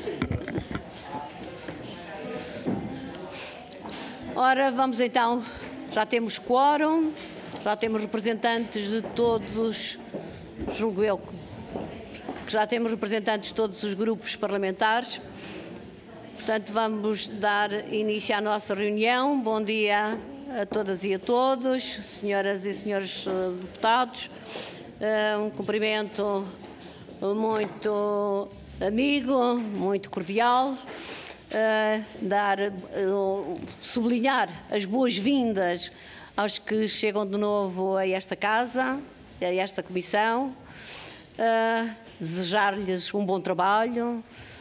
Ora, vamos então, já temos quórum, já temos representantes de todos, julgo eu, que já temos representantes de todos os grupos parlamentares. Portanto, vamos dar início à nossa reunião. Bom dia a todas e a todos, senhoras e senhores deputados. Um cumprimento muito amigo, muito cordial. Sublinhar as boas-vindas aos que chegam de novo a esta casa, a esta comissão, desejar-lhes um bom trabalho,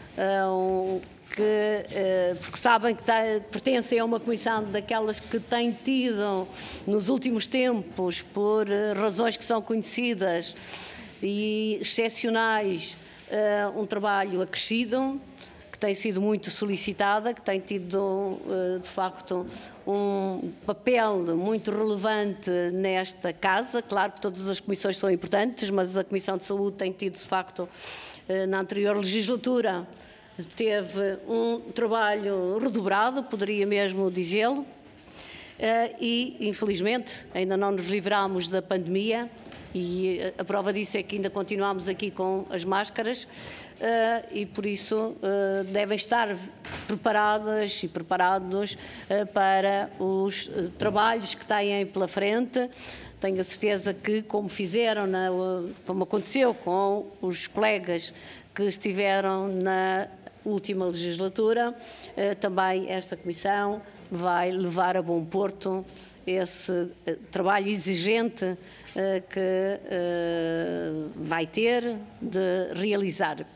porque sabem que pertencem a uma comissão daquelas que têm tido nos últimos tempos, por razões que são conhecidas e excepcionais, um trabalho acrescido, que tem sido muito solicitada, que tem tido, de facto, um papel muito relevante nesta casa. Claro que todas as comissões são importantes, mas a Comissão de Saúde tem tido, de facto, na anterior legislatura, teve um trabalho redobrado, poderia mesmo dizê-lo, e, infelizmente, ainda não nos livramos da pandemia, e a prova disso é que ainda continuamos aqui com as máscaras, e por isso devem estar preparadas e preparados para os trabalhos que têm pela frente. Tenho a certeza que, como fizeram, como aconteceu com os colegas que estiveram na última legislatura, também esta Comissão vai levar a bom porto esse trabalho exigente que vai ter de realizar.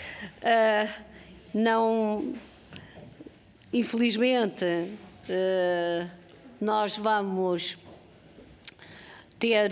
Infelizmente, nós vamos ter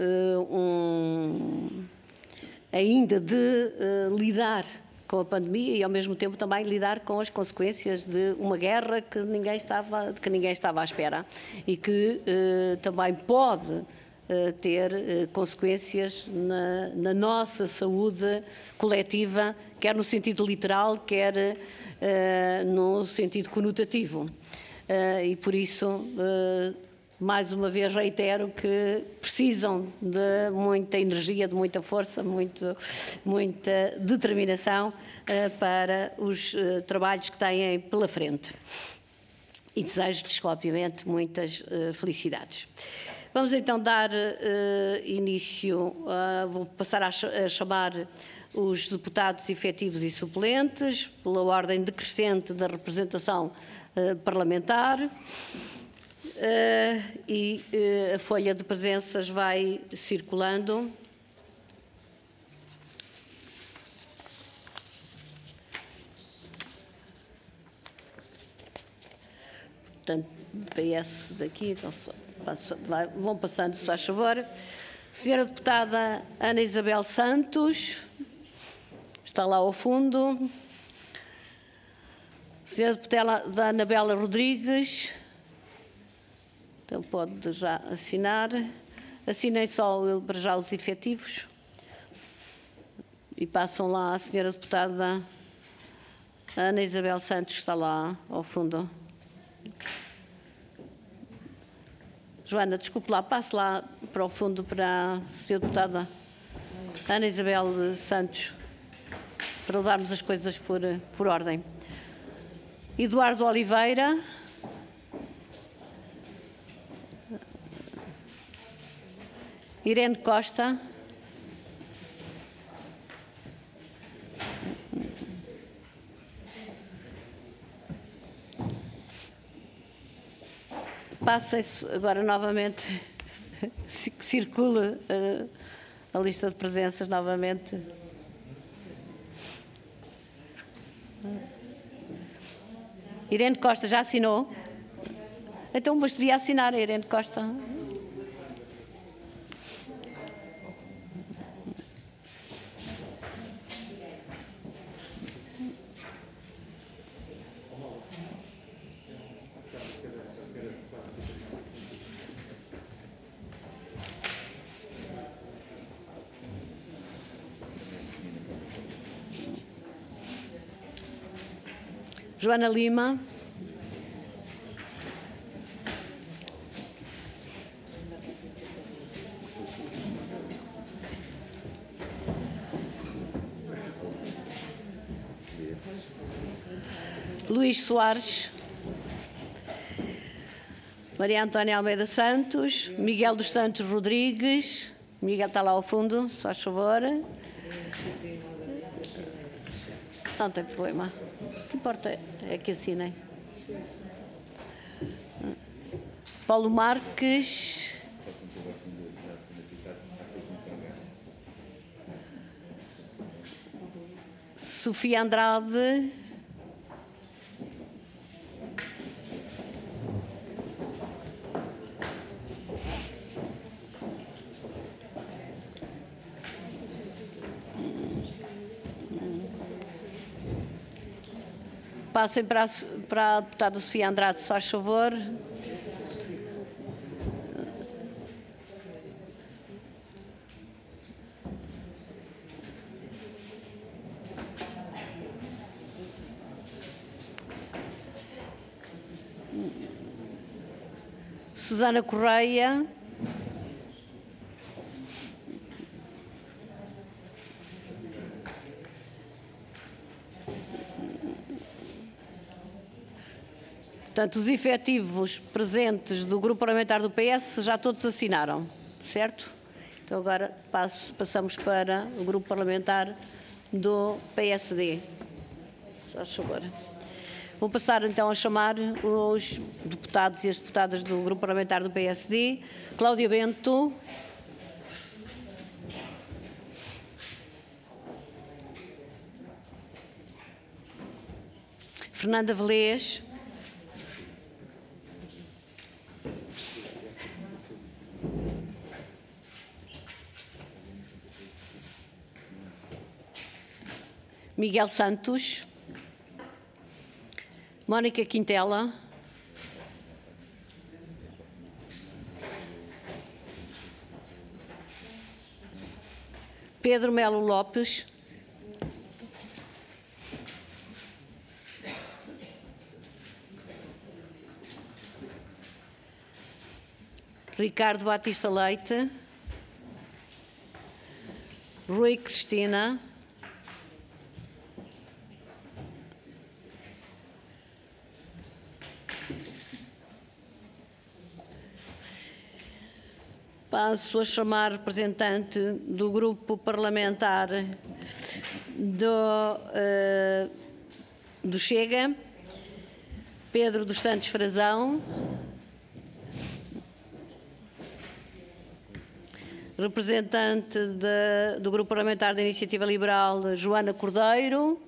ainda de lidar com a pandemia e, ao mesmo tempo, também lidar com as consequências de uma guerra que ninguém estava à espera e que também pode ter consequências na nossa saúde coletiva, quer no sentido literal, quer no sentido conotativo. E, por isso, mais uma vez reitero que precisam de muita energia, de muita força, muita determinação para os trabalhos que têm pela frente. E desejo-lhes, obviamente, muitas felicidades. Vamos então dar início, vou passar a chamar os deputados efetivos e suplentes, pela ordem decrescente da representação parlamentar. E a folha de presenças vai circulando. Portanto, PS daqui, então vão passando, se faz favor. Senhora deputada Ana Isabel Santos, está lá ao fundo. Senhora deputada Anabela Rodrigues, então pode já assinar. Assinem só para já os efetivos. E passam lá a senhora deputada Ana Isabel Santos, está lá ao fundo. Joana, desculpe lá, passe lá para o fundo para a senhora deputada Ana Isabel Santos, para levarmos as coisas por ordem. Eduardo Oliveira. Irene Costa. Passem-se agora novamente, que circule a lista de presenças novamente. Irene Costa já assinou? Então, mas devia assinar a Irene Costa. Joana Lima. Luís Soares. Maria Antónia Almeida Santos. Miguel dos Santos Rodrigues. Miguel está lá ao fundo, se faz favor. Não tem problema. O que importa é que assinem. Paulo Marques. Sofia Andrade. Passem para a deputada Sofia Andrade, se faz favor. Susana Correia. Portanto, os efetivos presentes do Grupo Parlamentar do PS já todos assinaram, certo? Então agora passamos para o Grupo Parlamentar do PSD. Se faz favor. Vou passar então a chamar os deputados e as deputadas do Grupo Parlamentar do PSD. Cláudia Bento. Fernanda Velez. Miguel Santos. Mónica Quintela. Pedro Melo Lopes. Ricardo Batista Leite. Rui Cristina. Passo a chamar representante do Grupo Parlamentar do Chega, Pedro dos Santos Frazão. Representante do Grupo Parlamentar da Iniciativa Liberal, Joana Cordeiro.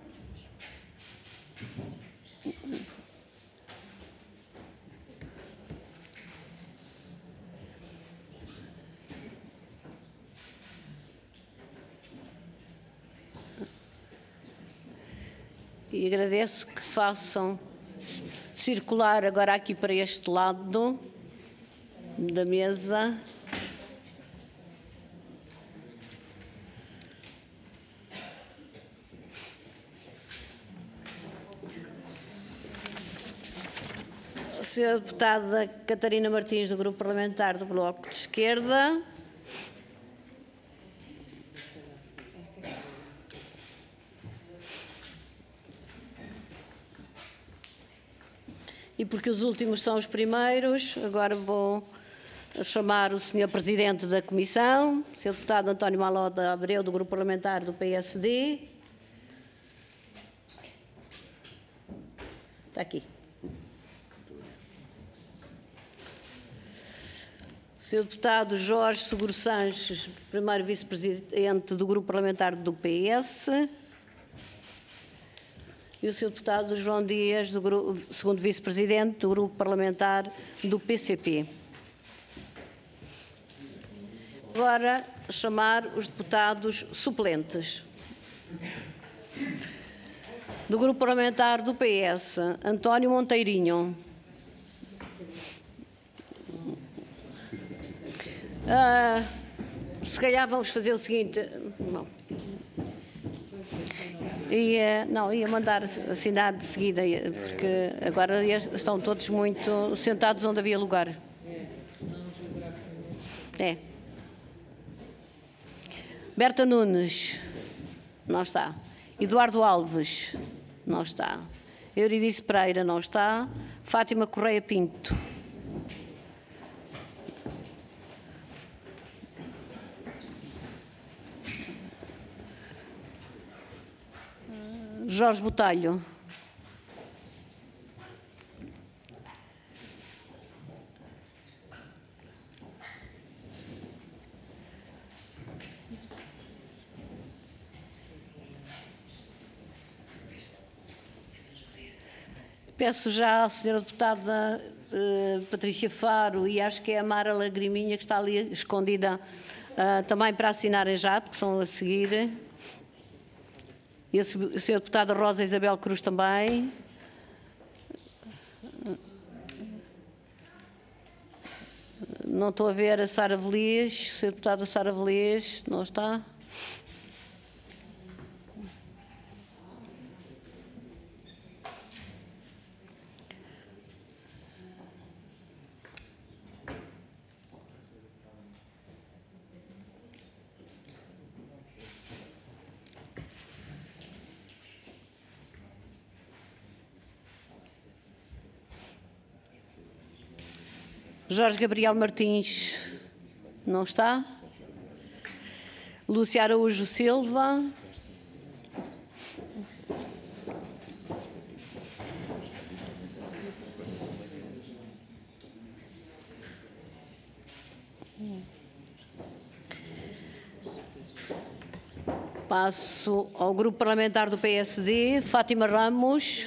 E agradeço que façam circular agora aqui para este lado da mesa. A senhora deputada Catarina Martins, do Grupo Parlamentar do Bloco de Esquerda. E porque os últimos são os primeiros, agora vou chamar o Sr. Presidente da Comissão, o Sr. Deputado António Maloda Abreu, do Grupo Parlamentar do PSD. Está aqui. O Sr. Deputado Jorge Seguro Sanches, primeiro Vice-Presidente do Grupo Parlamentar do PS. E o Sr. Deputado João Dias, segundo Vice-Presidente do Grupo Parlamentar do PCP. Agora, chamar os deputados suplentes. Do Grupo Parlamentar do PS, António Monteirinho. Se calhar vamos fazer o seguinte. Bom. Não, ia mandar assinar de seguida, porque agora estão todos muito sentados onde havia lugar. É. Berta Nunes, não está. Eduardo Alves, não está. Euridice Pereira, não está. Fátima Correia Pinto. Jorge Botelho. Peço já à senhora deputada Patrícia Faro e acho que é a Mara Lagriminha que está ali escondida também para assinarem já, porque são a seguir. E a senhora deputada Rosa Isabel Cruz também. Não estou a ver a Sara Velez, a senhora deputada Sara Velez, não está? Jorge Gabriel Martins, não está? Lúcia Araújo Silva. Passo ao grupo parlamentar do PSD, Fátima Ramos.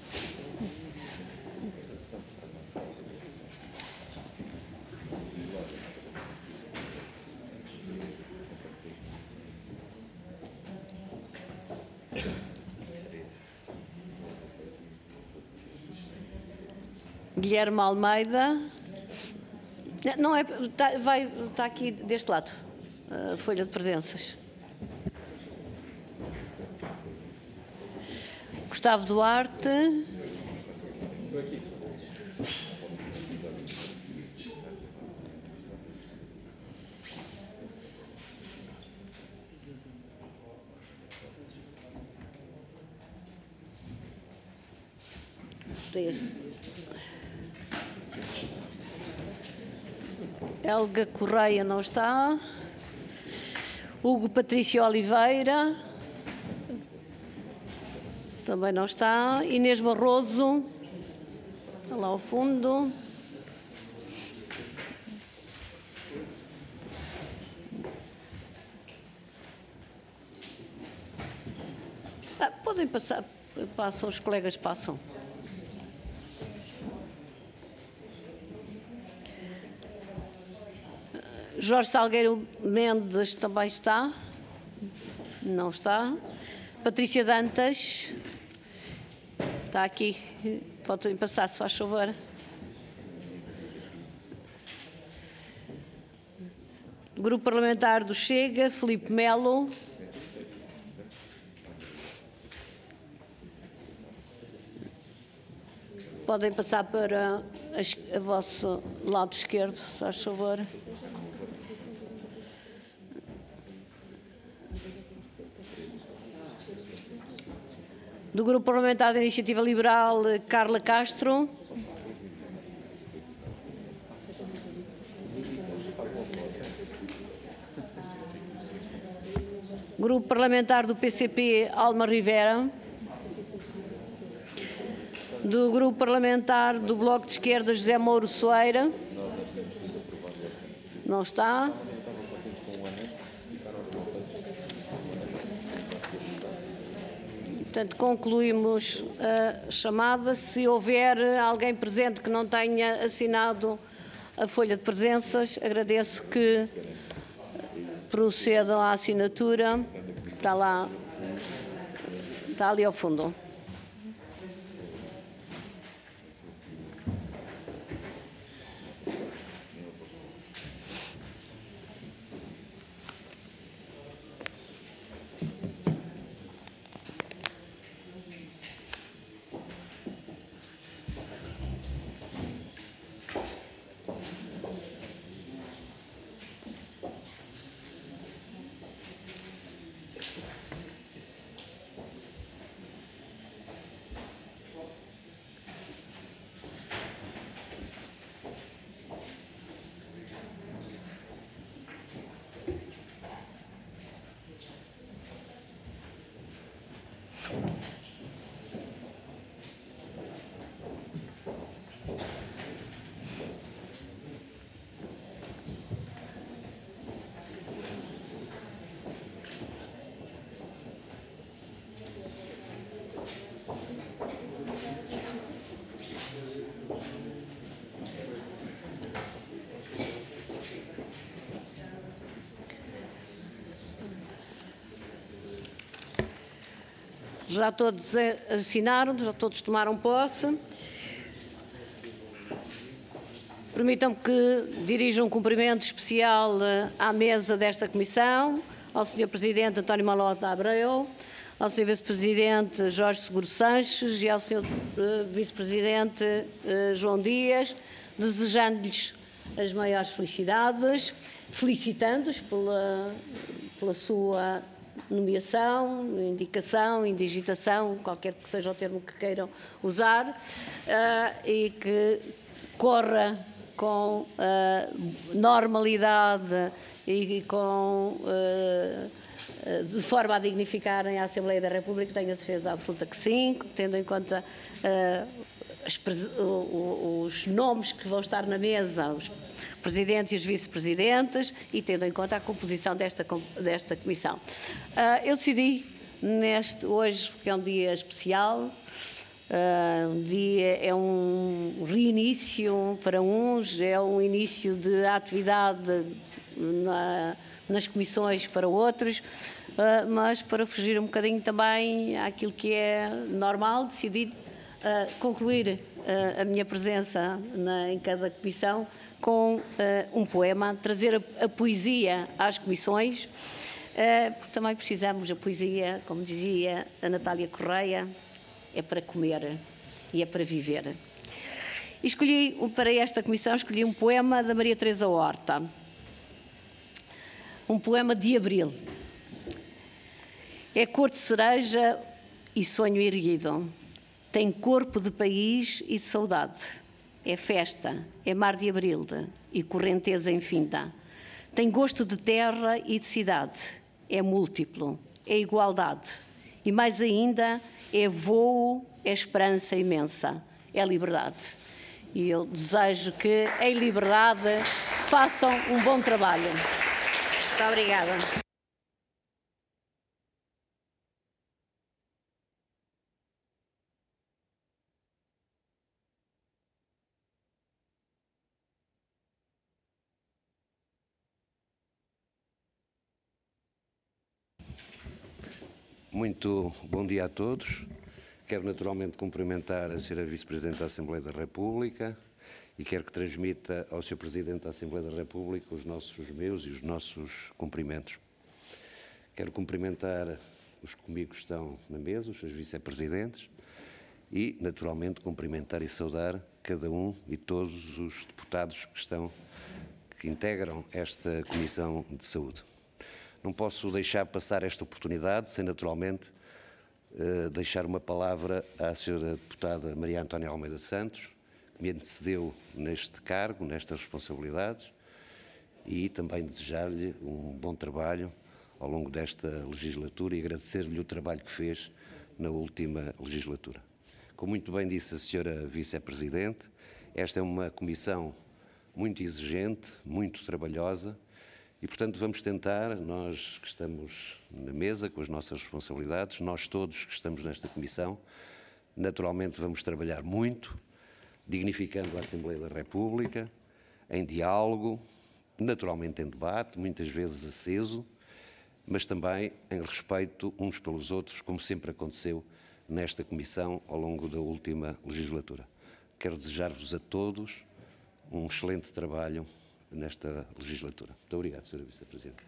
Guilherme Almeida. Não é, está aqui deste lado, a folha de presenças. Gustavo Duarte. Helga Correia não está. Hugo Patrício Oliveira. Também não está. Inês Barroso. Está lá ao fundo. Podem passar. Passam, os colegas passam. Jorge Salgueiro Mendes também está? Não está. Patrícia Dantas. Está aqui. Podem passar, se faz favor. Grupo Parlamentar do Chega, Filipe Melo. Podem passar para o vosso lado esquerdo, se faz favor. Do Grupo Parlamentar da Iniciativa Liberal, Carla Castro. Grupo Parlamentar do PCP, Alma Rivera. Do Grupo Parlamentar do Bloco de Esquerda, José Mouro Soeira. Não está. Portanto, concluímos a chamada. Se houver alguém presente que não tenha assinado a folha de presenças, agradeço que procedam à assinatura. Está lá, está ali ao fundo. Já todos assinaram, já todos tomaram posse. Permitam-me que dirija um cumprimento especial à mesa desta comissão, ao Sr. Presidente António Malota Abreu, ao Sr. Vice-Presidente Jorge Seguro Sanches e ao Sr. Vice-Presidente João Dias, desejando-lhes as maiores felicidades, felicitando-os pela sua nomeação, indicação, indigitação, qualquer que seja o termo que queiram usar, e que corra com normalidade e de forma a dignificarem a Assembleia da República. Tenho a certeza absoluta que sim, tendo em conta os nomes que vão estar na mesa, os presidentes e os vice-presidentes, e tendo em conta a composição desta comissão. Eu decidi hoje, porque é um dia especial, é um reinício para uns, é um início de atividade nas comissões para outros, mas para fugir um bocadinho também àquilo que é normal, decidi concluir a minha presença em cada comissão com um poema, trazer a poesia às comissões, porque também precisamos da poesia, como dizia a Natália Correia, é para comer e é para viver. E para esta comissão, escolhi um poema da Maria Teresa Horta, um poema de abril. É cor de cereja e sonho erguido, tem corpo de país e de saudade. É festa, é mar de abril e correnteza infinda. Tem gosto de terra e de cidade, é múltiplo, é igualdade. E mais ainda, é voo, é esperança imensa, é liberdade. E eu desejo que, em liberdade, façam um bom trabalho. Muito obrigada. Muito bom dia a todos. Quero naturalmente cumprimentar a Sra. Vice-Presidente da Assembleia da República e quero que transmita ao Sr. Presidente da Assembleia da República os meus e os nossos cumprimentos. Quero cumprimentar os que comigo estão na mesa, os seus vice-presidentes, e naturalmente cumprimentar e saudar cada um e todos os deputados que integram esta Comissão de Saúde. Não posso deixar passar esta oportunidade sem naturalmente deixar uma palavra à Sra. Deputada Maria Antónia Almeida Santos, que me antecedeu neste cargo, nestas responsabilidades, e também desejar-lhe um bom trabalho ao longo desta legislatura e agradecer-lhe o trabalho que fez na última legislatura. Como muito bem disse a Sra. Vice-Presidente, esta é uma comissão muito exigente, muito trabalhosa, e, portanto, vamos tentar, nós que estamos na mesa com as nossas responsabilidades, nós todos que estamos nesta comissão, naturalmente vamos trabalhar muito, dignificando a Assembleia da República, em diálogo, naturalmente em debate, muitas vezes aceso, mas também em respeito uns pelos outros, como sempre aconteceu nesta comissão ao longo da última legislatura. Quero desejar-vos a todos um excelente trabalho nesta legislatura. Muito obrigado, Sra. Vice-Presidente.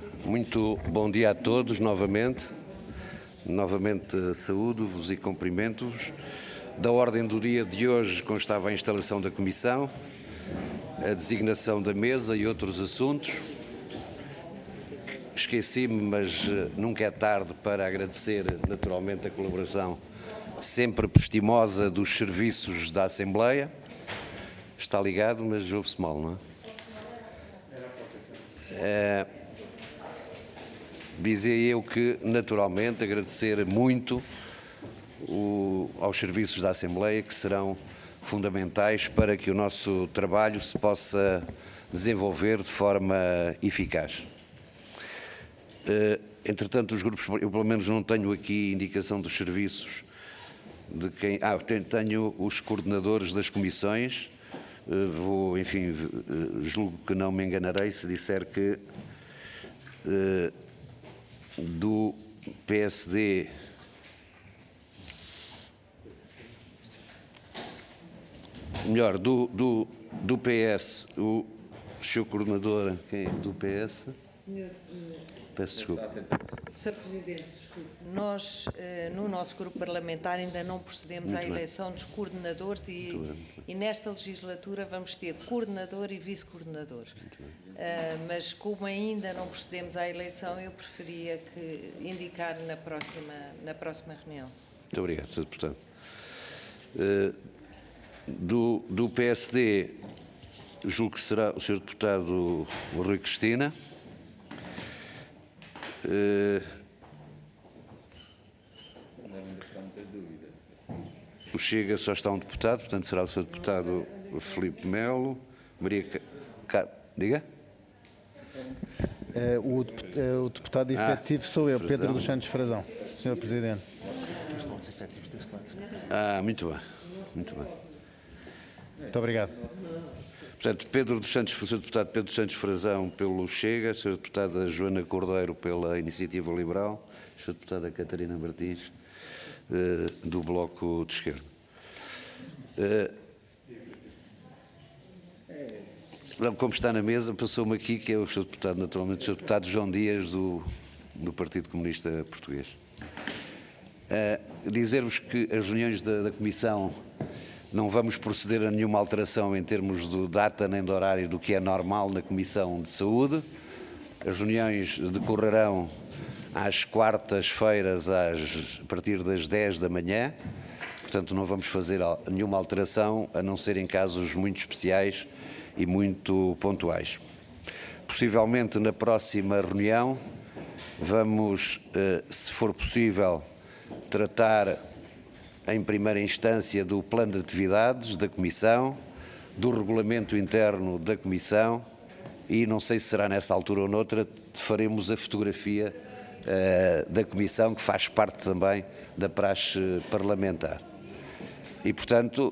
Muito bom dia a todos novamente. Novamente saúdo-vos e cumprimento-vos. Da ordem do dia de hoje constava a instalação da Comissão, a designação da mesa e outros assuntos. Esqueci-me, mas nunca é tarde para agradecer naturalmente a colaboração sempre prestimosa dos serviços da Assembleia. Está ligado, mas ouve-se mal, não é? Dizia eu que, naturalmente, agradecer muito aos serviços da Assembleia, que serão fundamentais para que o nosso trabalho se possa desenvolver de forma eficaz. Entretanto, os grupos, eu pelo menos não tenho aqui indicação dos serviços de quem... tenho os coordenadores das comissões. Julgo que não me enganarei se disser que do PSD do PS, o seu coordenador, quem é do PS? Peço desculpa. Sr. Presidente, desculpe. Nós, no nosso grupo parlamentar, ainda não procedemos à eleição dos coordenadores e nesta legislatura vamos ter coordenador e vice-coordenador. Mas como ainda não procedemos à eleição, eu preferia que indicar na próxima reunião. Muito obrigado, Sr. Deputado. Do PSD, julgo que será o Sr. Deputado Rui Cristina. O Chega só está um deputado, portanto será o Sr. Deputado Filipe Melo. Maria Diga? O deputado efetivo sou eu, Pedro dos Santos Frazão, Sr. Presidente. Muito bem, muito bem. Muito obrigado. Portanto, o Sr. Deputado Pedro dos Santos Frazão pelo Chega, a Sra. Deputada Joana Cordeiro pela Iniciativa Liberal, a Sra. Deputada Catarina Martins do Bloco de Esquerda. Como está na mesa, passou-me aqui que é o Sr. Deputado, naturalmente, o Sr. Deputado João Dias do Partido Comunista Português. Dizer-vos que as reuniões da Comissão não vamos proceder a nenhuma alteração em termos de data nem de horário do que é normal na Comissão de Saúde. As reuniões decorrerão às quartas-feiras a partir das 10 da manhã. Portanto, não vamos fazer nenhuma alteração, a não ser em casos muito especiais e muito pontuais. Possivelmente na próxima reunião vamos, se for possível, tratar em primeira instância do plano de atividades da Comissão, do regulamento interno da Comissão e, não sei se será nessa altura ou noutra, faremos a fotografia da Comissão, que faz parte também da praxe parlamentar. E, portanto,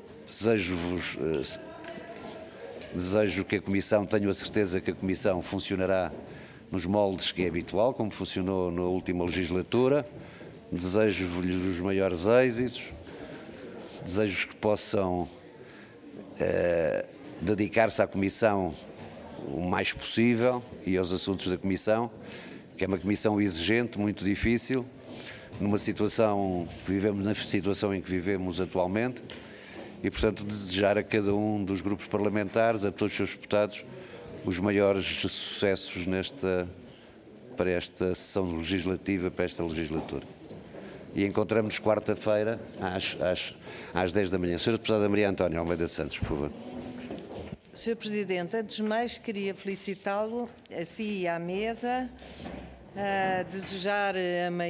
desejo que a Comissão, tenho a certeza que a Comissão funcionará nos moldes que é habitual, como funcionou na última legislatura. Desejo-lhes os maiores êxitos, desejo que possam dedicar-se à Comissão o mais possível e aos assuntos da Comissão, que é uma Comissão exigente, muito difícil, na situação em que vivemos atualmente, e, portanto, desejar a cada um dos grupos parlamentares, a todos os seus deputados, os maiores sucessos para esta sessão legislativa, para esta legislatura. E encontramos-nos quarta-feira às 10 da manhã. Sra. Deputada Maria Antónia Almeida Santos, por favor. Sr. Presidente, antes de mais queria felicitá-lo, a si e à mesa, desejar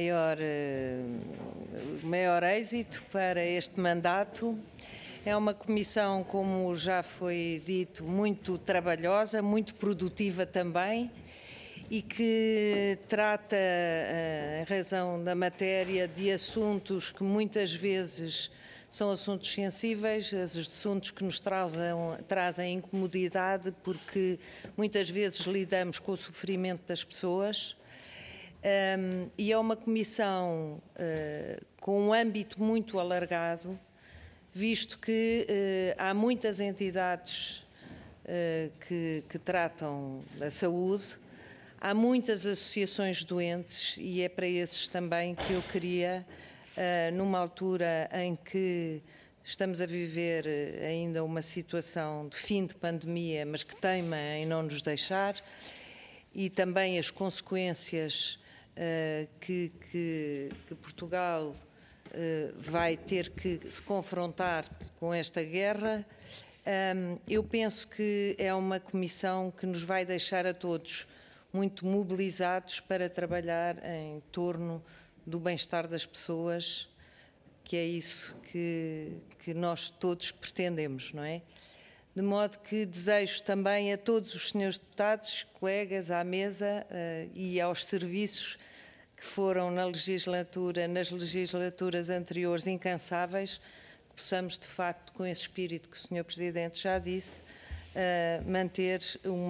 maior êxito para este mandato. É uma comissão, como já foi dito, muito trabalhosa, muito produtiva também, e que trata, em razão da matéria, de assuntos que muitas vezes são assuntos sensíveis, assuntos que nos trazem incomodidade, porque muitas vezes lidamos com o sofrimento das pessoas. E é uma comissão com um âmbito muito alargado, visto que há muitas entidades que tratam da saúde. Há muitas associações doentes e é para esses também que eu queria, numa altura em que estamos a viver ainda uma situação de fim de pandemia, mas que teima em não nos deixar, e também as consequências que Portugal vai ter que se confrontar com esta guerra, eu penso que é uma comissão que nos vai deixar a todos muito mobilizados para trabalhar em torno do bem-estar das pessoas, que é isso que nós todos pretendemos, não é? De modo que desejo também a todos os senhores deputados, colegas à mesa e aos serviços que foram nas legislaturas anteriores incansáveis, que possamos, de facto, com esse espírito que o Sr. Presidente já disse, manter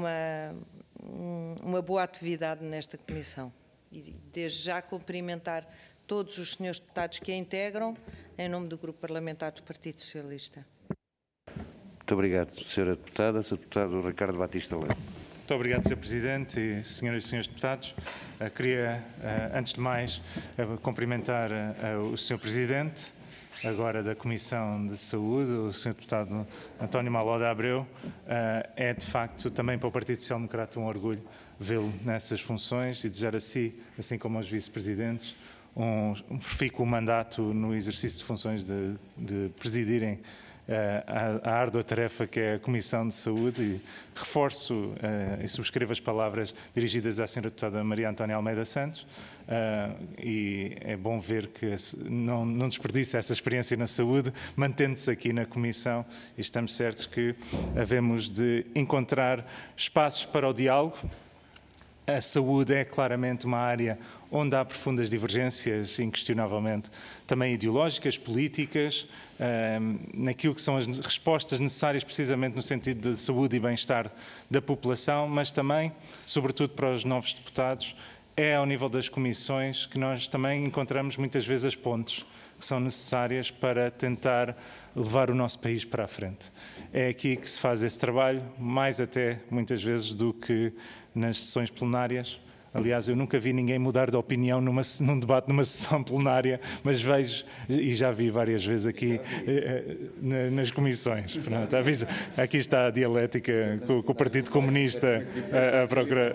uma boa atividade nesta Comissão. E desde já cumprimentar todos os senhores deputados que a integram, em nome do Grupo Parlamentar do Partido Socialista. Muito obrigado, Sra. Deputada. Sr. Deputado Ricardo Batista Leite. Muito obrigado, Sr. Presidente e senhoras e senhores deputados. Queria, antes de mais, cumprimentar o Sr. Presidente, agora da Comissão de Saúde, o Sr. Deputado António Maloda Abreu. É, de facto, também para o Partido Social Democrata um orgulho vê-lo nessas funções e desejar a si, assim como aos vice-presidentes, um profícuo mandato no exercício de funções de presidirem a árdua tarefa que é a Comissão de Saúde, e reforço e subscrevo as palavras dirigidas à Sra. Deputada Maria Antónia Almeida Santos, e é bom ver que não desperdiça essa experiência na saúde, mantendo-se aqui na Comissão, e estamos certos que havemos de encontrar espaços para o diálogo. A saúde é claramente uma área onde há profundas divergências, inquestionavelmente, também ideológicas, políticas, naquilo que são as respostas necessárias precisamente no sentido de saúde e bem-estar da população, mas também, sobretudo para os novos deputados, é ao nível das comissões que nós também encontramos muitas vezes as pontes que são necessárias para tentar levar o nosso país para a frente. É aqui que se faz esse trabalho, mais até, muitas vezes, do que nas sessões plenárias. Aliás, eu nunca vi ninguém mudar de opinião num debate, numa sessão plenária, mas vejo, e já vi várias vezes aqui nas comissões. Pronto, aqui está a dialética com o Partido Comunista a procurar.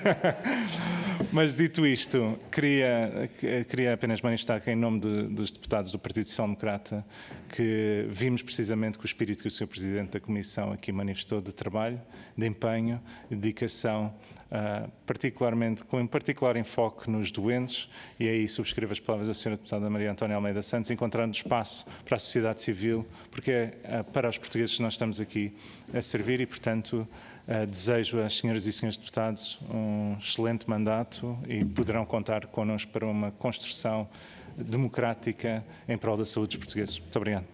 Mas, dito isto, queria apenas manifestar que, em nome dos deputados do Partido Social Democrata, que vimos precisamente que o espírito que o Sr. Presidente da Comissão aqui manifestou de trabalho, de empenho, de dedicação, particularmente, com um particular enfoque nos doentes, e aí subscrevo as palavras da Sra. Deputada Maria Antónia Almeida Santos, encontrando espaço para a sociedade civil, porque é para os portugueses que nós estamos aqui a servir, e, portanto, desejo às senhoras e senhores deputados um excelente mandato e poderão contar connosco para uma construção democrática em prol da saúde dos portugueses. Muito obrigado.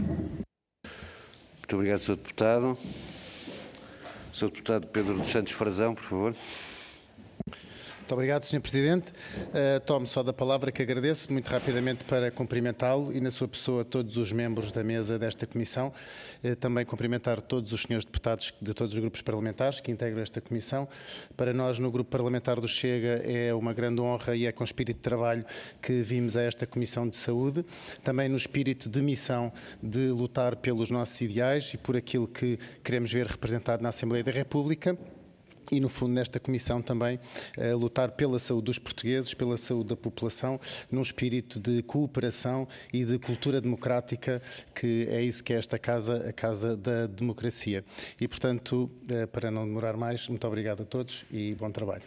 Muito obrigado, Sr. Deputado. Sr. Deputado Pedro dos Santos Frazão, por favor. Muito obrigado, Sr. Presidente. Tomo só da palavra, que agradeço muito rapidamente, para cumprimentá-lo e, na sua pessoa, todos os membros da mesa desta Comissão. Também cumprimentar todos os senhores deputados de todos os grupos parlamentares que integram esta Comissão. Para nós, no Grupo Parlamentar do Chega, é uma grande honra e é com espírito de trabalho que vimos a esta Comissão de Saúde. Também no espírito de missão de lutar pelos nossos ideais e por aquilo que queremos ver representado na Assembleia da República. E, no fundo, nesta Comissão também lutar pela saúde dos portugueses, pela saúde da população, num espírito de cooperação e de cultura democrática, que é isso que é esta casa, a Casa da Democracia. E, portanto, para não demorar mais, muito obrigado a todos e bom trabalho.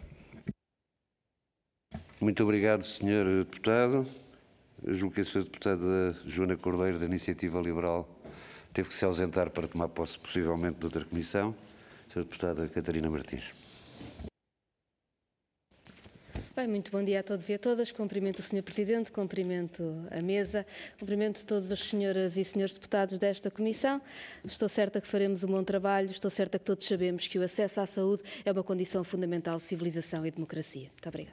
Muito obrigado, Sr. Deputado. Eu julgo que a Sra. Deputada Joana Cordeiro, da Iniciativa Liberal, teve que se ausentar para tomar posse, possivelmente, de outra comissão. Sra. Deputada Catarina Martins. Bem, muito bom dia a todos e a todas. Cumprimento o Sr. Presidente, cumprimento a mesa, cumprimento todas as senhoras e senhores deputados desta Comissão. Estou certa que faremos um bom trabalho, estou certa que todos sabemos que o acesso à saúde é uma condição fundamental de civilização e democracia. Muito obrigada.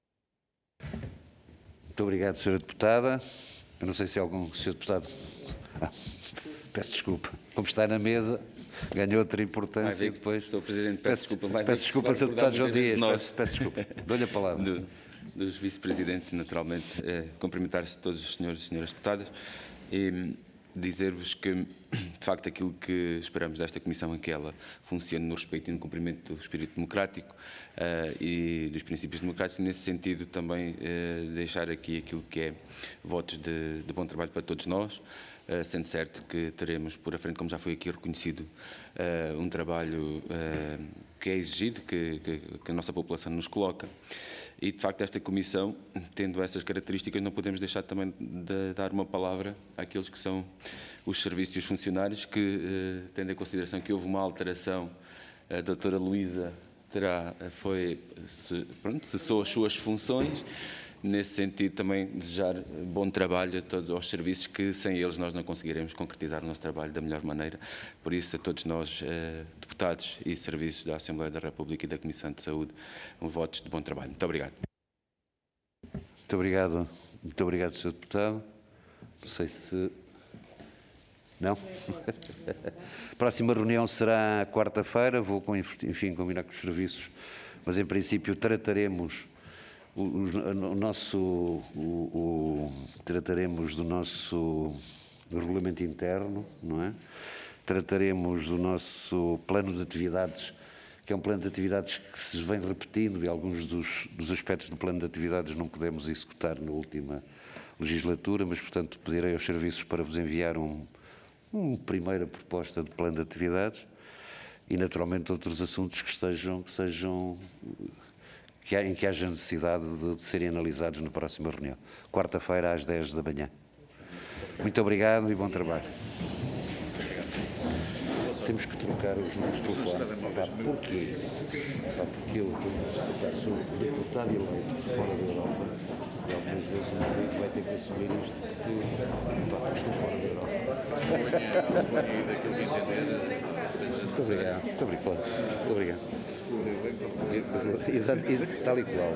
Muito obrigado, Sra. Deputada. Eu não sei se algum Sr. Deputado... peço desculpa. Como está na mesa, ganhou outra importância e depois... Sr. Presidente, peço desculpa. Peço desculpa, Sr. Deputado João Dias, peço desculpa. Dou-lhe a palavra. Dos vice-presidentes, naturalmente, cumprimentar-se todos os senhores e senhoras deputadas e dizer-vos que, de facto, aquilo que esperamos desta Comissão é que ela funcione no respeito e no cumprimento do espírito democrático e dos princípios democráticos, e nesse sentido também deixar aqui aquilo que é votos de bom trabalho para todos nós, sendo certo que teremos por a frente, como já foi aqui reconhecido, um trabalho que é exigido, que a nossa população nos coloca. E, de facto, esta Comissão, tendo essas características, não podemos deixar também de dar uma palavra àqueles que são os serviços e os funcionários, que, tendo em consideração que houve uma alteração, a doutora Luísa cessou as suas funções. Nesse sentido, também desejar bom trabalho a todos os serviços, que sem eles nós não conseguiremos concretizar o nosso trabalho da melhor maneira. Por isso, a todos nós, deputados e serviços da Assembleia da República e da Comissão de Saúde, votos de bom trabalho. Muito obrigado. Muito obrigado, Sr. Deputado. Não sei se... Não? A próxima reunião será quarta-feira, vou, enfim, combinar com os serviços, mas em princípio trataremos... trataremos do nosso regulamento interno, não é? Trataremos do nosso plano de atividades, que é um plano de atividades que se vem repetindo, e alguns dos aspectos do plano de atividades não podemos executar na última legislatura, mas, portanto, pedirei aos serviços para vos enviar uma primeira proposta de plano de atividades e, naturalmente, outros assuntos em que haja necessidade de serem analisados na próxima reunião. Quarta-feira, às 10 da manhã. Muito obrigado e bom trabalho. Temos que trocar os números de telefone. Porquê? Porque eu sou deputado eleito fora da Europa e algumas vezes o meu amigo vai ter que assumir isto porque estou fora da Europa. Muito obrigado. Muito obrigado. Exato, tal e qual.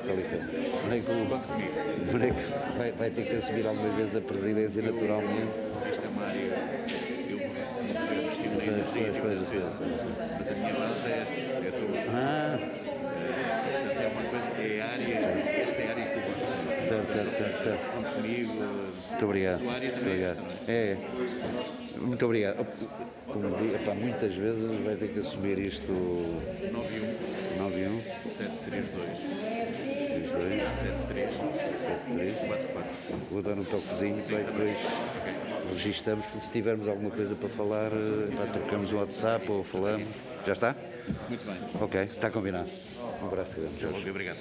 Vai ter que assumir alguma vez a presidência naturalmente. Esta é uma área, eu estive na indústria, mas a minha base é esta, é a saúde. Portanto, é uma coisa, esta é a área que eu gosto. Certo. Conte comigo. Muito obrigado. A área também é esta, não é? Muito obrigado. Como digo, muitas vezes vai ter que assumir isto 91 732 44. Vou dar um toquezinho, depois registamos, porque se tivermos alguma coisa para falar, trocamos um WhatsApp ou falamos. Já está? Muito bem. Ok, está combinado. Um abraço grande, Jorge. Obrigado.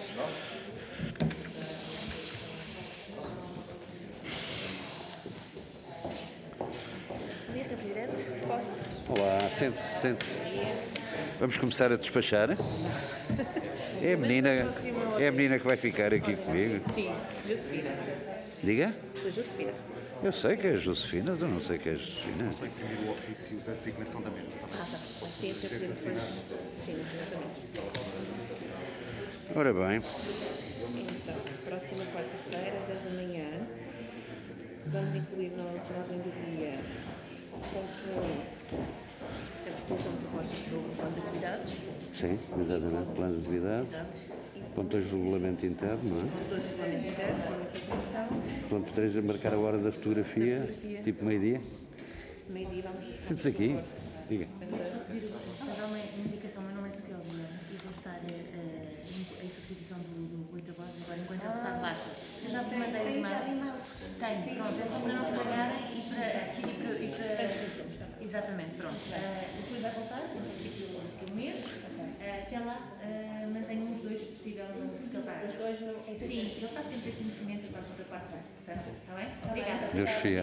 Sr. Presidente, posso? Olá, sente-se. Vamos começar a despachar. É a menina que vai ficar aqui comigo. Sim, Josefina. Diga? Sou Josefina. Eu sei que é a Josefina, eu não sei que é a Josefina. Sei que enviou o ofício da designação da mesa. Tá. Sim, Sr. Presidente, pois. Sim, exatamente. Ora bem. Então, próxima quarta-feira, às 10 da manhã, vamos incluir na ordem do dia a apreciação de propostas sobre o plano de atividades. Sim, exatamente, plano de atividades. Exato. Ponto 2, regulamento interno, não é? Ponto 2, regulamento interno, regulamento da comissão. Ponto 3, marcar a hora da fotografia, tipo meio-dia. Meio-dia vamos... Sente-se aqui. Diga. Posso pedir só dar uma indicação, mas não é social, eu vou estar em substituição do Rui Taboada, agora enquanto ele está de baixa. Eu já te mandei o e-mail. Tenho, pronto, é só para não se pagarem e para... Exatamente, pronto. O Rui vai voltar, no princípio daqui a um mês. Até lá, mantenham os dois, se possível, porque ele está... Os dois não... Sim, ele está sempre em conhecimento, está sobre a parte da... Portanto, está bem? Obrigada. Deus fia.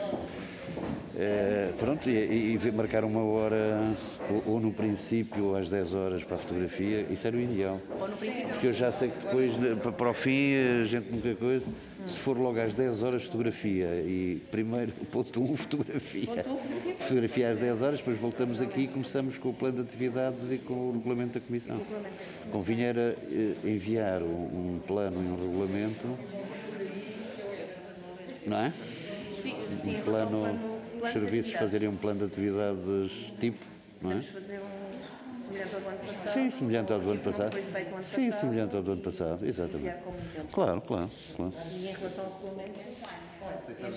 Pronto, e marcar uma hora, ou no princípio às 10 horas para a fotografia, isso era o ideal. Ou no princípio... Porque eu já sei que depois, para o fim, a gente nunca coisa. Se for logo às 10 horas, fotografia. E primeiro, ponto 1, fotografia. Fotografia às 10 horas, depois voltamos aqui e começamos com o plano de atividades e com o regulamento da Comissão. Convinha era enviar um plano e um regulamento, não é? Sim, Um plano, os serviços fazerem um plano de atividades tipo, não é? Podemos fazer um semelhante ao do ano passado? Sim, semelhante ao do ano Aquilo que passado. não foi feito no ano Sim, passado, semelhante ao do ano passado, exatamente. enviar como exemplo. Claro, claro, claro. E em relação ao regulamento?